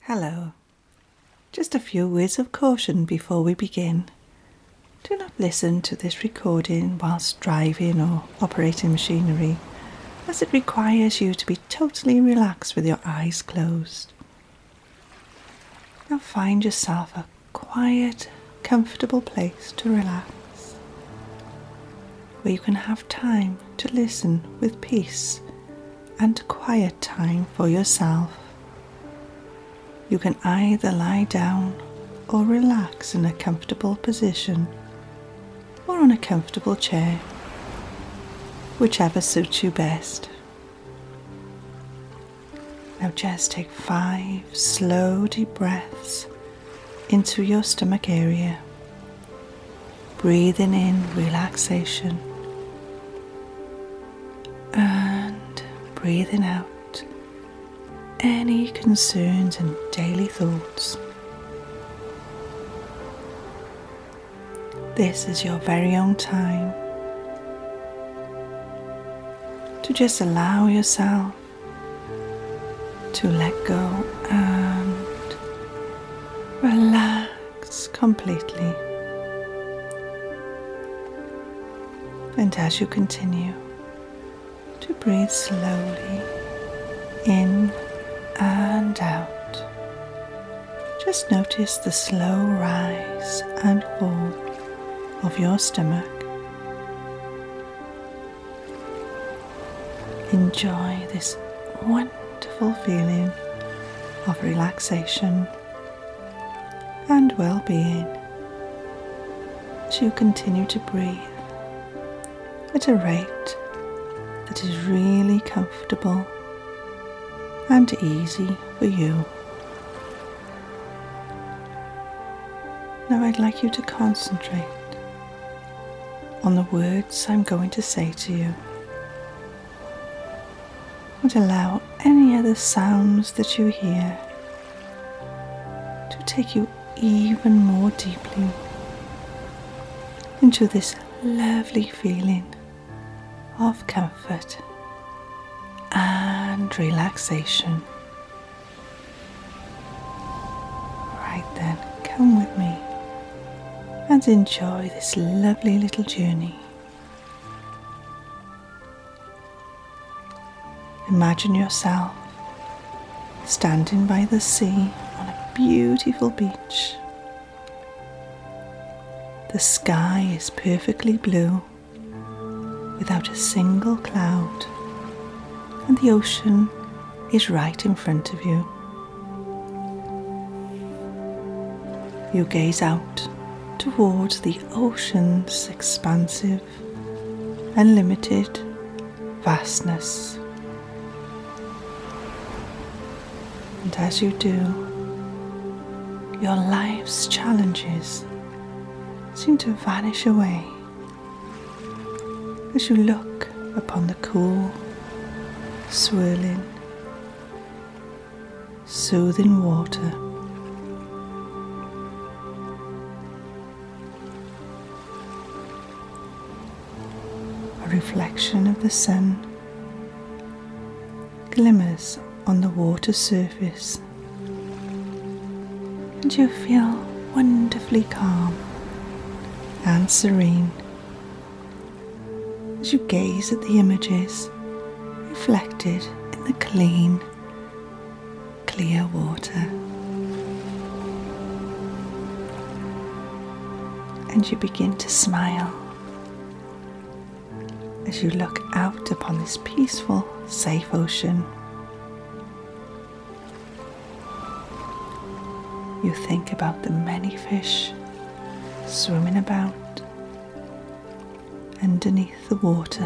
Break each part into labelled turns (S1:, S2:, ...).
S1: Hello. Just a few words of caution before we begin. Do not listen to this recording whilst driving or operating machinery, as it requires you to be totally relaxed with your eyes closed. Now find yourself a quiet, comfortable place to relax, where you can have time to listen with peace and quiet time for yourself. You can either lie down or relax in a comfortable position or on a comfortable chair, whichever suits you best. Now just take 5 slow deep breaths into your stomach area, breathing in relaxation and breathing out any concerns and daily thoughts. This is your very own time to just allow yourself to let go and relax completely. And as you continue to breathe slowly in and out, just notice the slow rise and fall of your stomach. Enjoy this wonderful feeling of relaxation and well-being as you continue to breathe at a rate that is really comfortable and easy for you. Now I'd like you to concentrate on the words I'm going to say to you, and allow any other sounds that you hear to take you even more deeply into this lovely feeling of comfort and relaxation. Right then, come with me and enjoy this lovely little journey. Imagine yourself standing by the sea on a beautiful beach. The sky is perfectly blue, without a single cloud, and the ocean is right in front of you. You gaze out towards the ocean's expansive, unlimited vastness. And as you do, your life's challenges seem to vanish away as you look upon the cool, swirling, soothing water. A reflection of the sun glimmers on the water surface, and you feel wonderfully calm and serene as you gaze at the images reflected in the clean, clear water. And you begin to smile as you look out upon this peaceful, safe ocean. You think about the many fish swimming about underneath the water.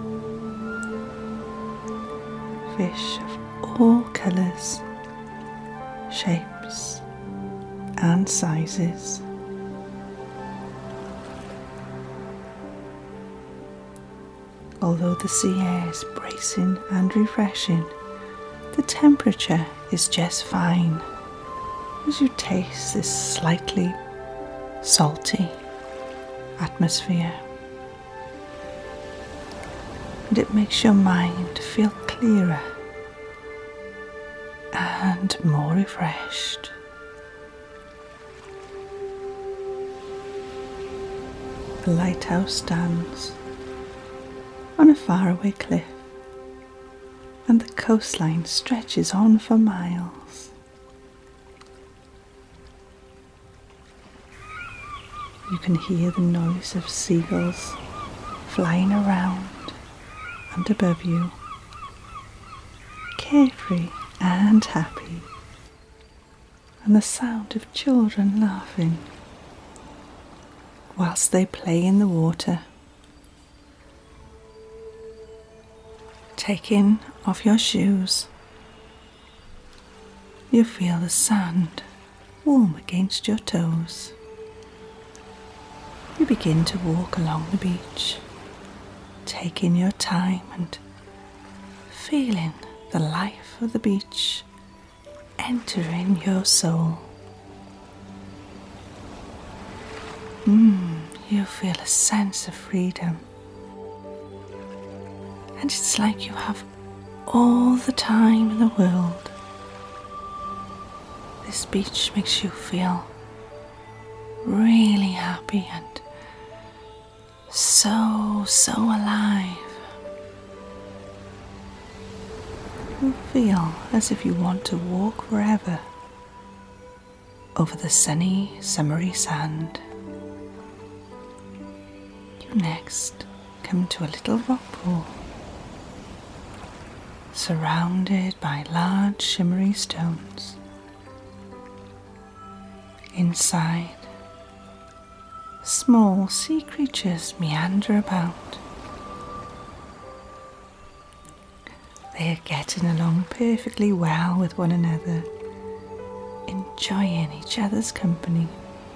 S1: Fish of all colours, shapes and sizes. Although the sea air is bracing and refreshing, the temperature is just fine as you taste this slightly salty atmosphere. And it makes your mind feel clearer and more refreshed. The lighthouse stands on a faraway cliff, and the coastline stretches on for miles. You can hear the noise of seagulls flying around and above you, carefree and happy, and the sound of children laughing whilst they play in the water. Taking off your shoes, you feel the sand warm against your toes. You begin to walk along the beach, taking your time and feeling the life of the beach entering your soul. You feel a sense of freedom, and it's like you have all the time in the world. This beach makes you feel really happy and so alive. You feel as if you want to walk forever over the sunny, summery sand. You next come to a little rock pool, surrounded by large shimmery stones. Inside, small sea creatures meander about. They are getting along perfectly well with one another, enjoying each other's company.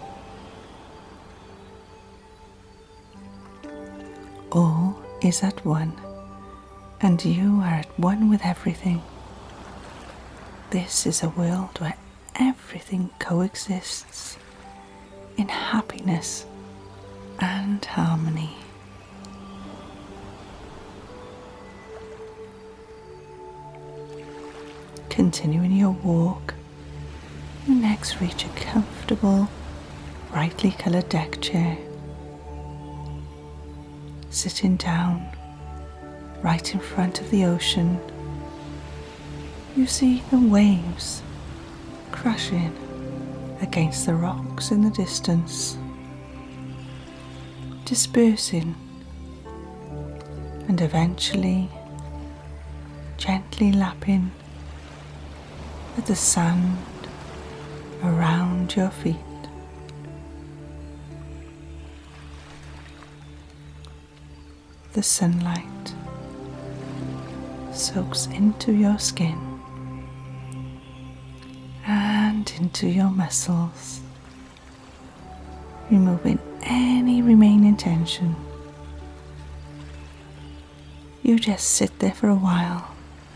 S1: All is at one, and you are at one with everything. This is a world where everything coexists in happiness and harmony. Continuing your walk, you next reach a comfortable, brightly coloured deck chair. Sitting down right in front of the ocean, you see the waves crashing against the rocks in the distance, dispersing and eventually gently lapping at the sand around your feet. The sunlight soaks into your skin and into your muscles, removing any remaining tension. You just sit there for a while,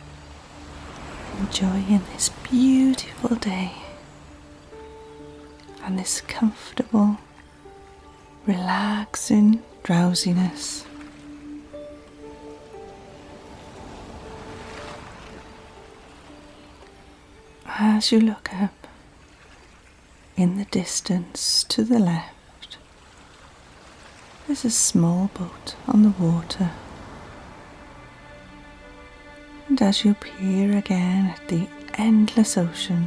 S1: enjoying this beautiful day and this comfortable, relaxing drowsiness. As you look up, in the distance to the left, there's a small boat on the water. And as you peer again at the endless ocean,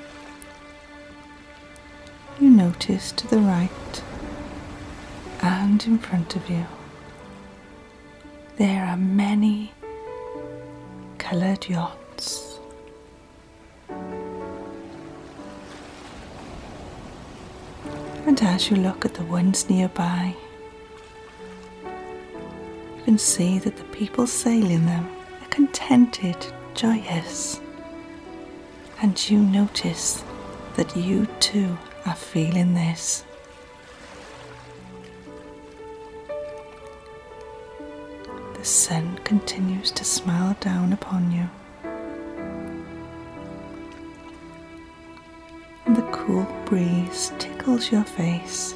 S1: you notice to the right and in front of you, there are many coloured yachts. And as you look at the ones nearby, you can see that the people sailing them are contented, joyous, and you notice that you too are feeling this. The sun continues to smile down upon you, and the cool breeze tickles your face.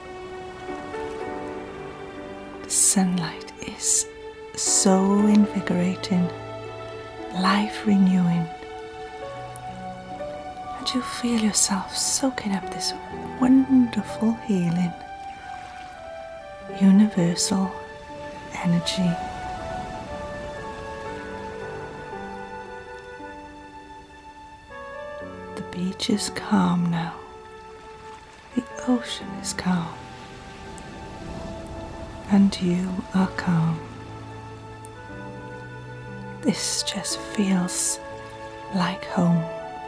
S1: The sunlight is so invigorating, life renewing, and you feel yourself soaking up this wonderful healing, universal energy. The beach is calm now. The ocean is calm. And you are calm. This just feels like home.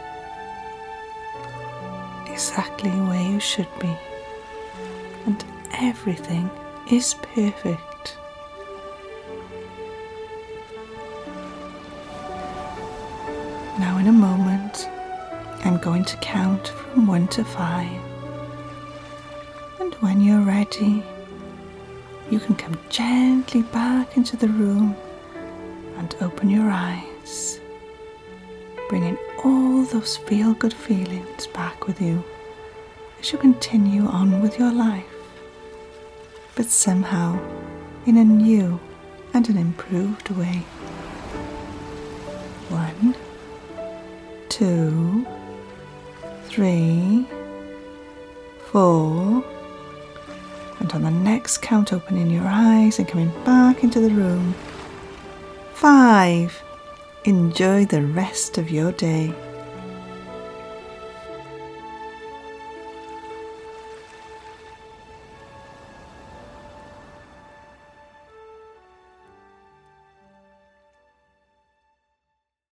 S1: Exactly where you should be. And everything is perfect. Now in a moment, I'm going to count from 1 to 5. And when you're ready, you can come gently back into the room and open your eyes, bringing all those feel-good feelings back with you as you continue on with your life, but somehow in a new and an improved way. 1, 2, 3, 4, and on the next count, opening your eyes and coming back into the room. 5. Enjoy the rest of your day.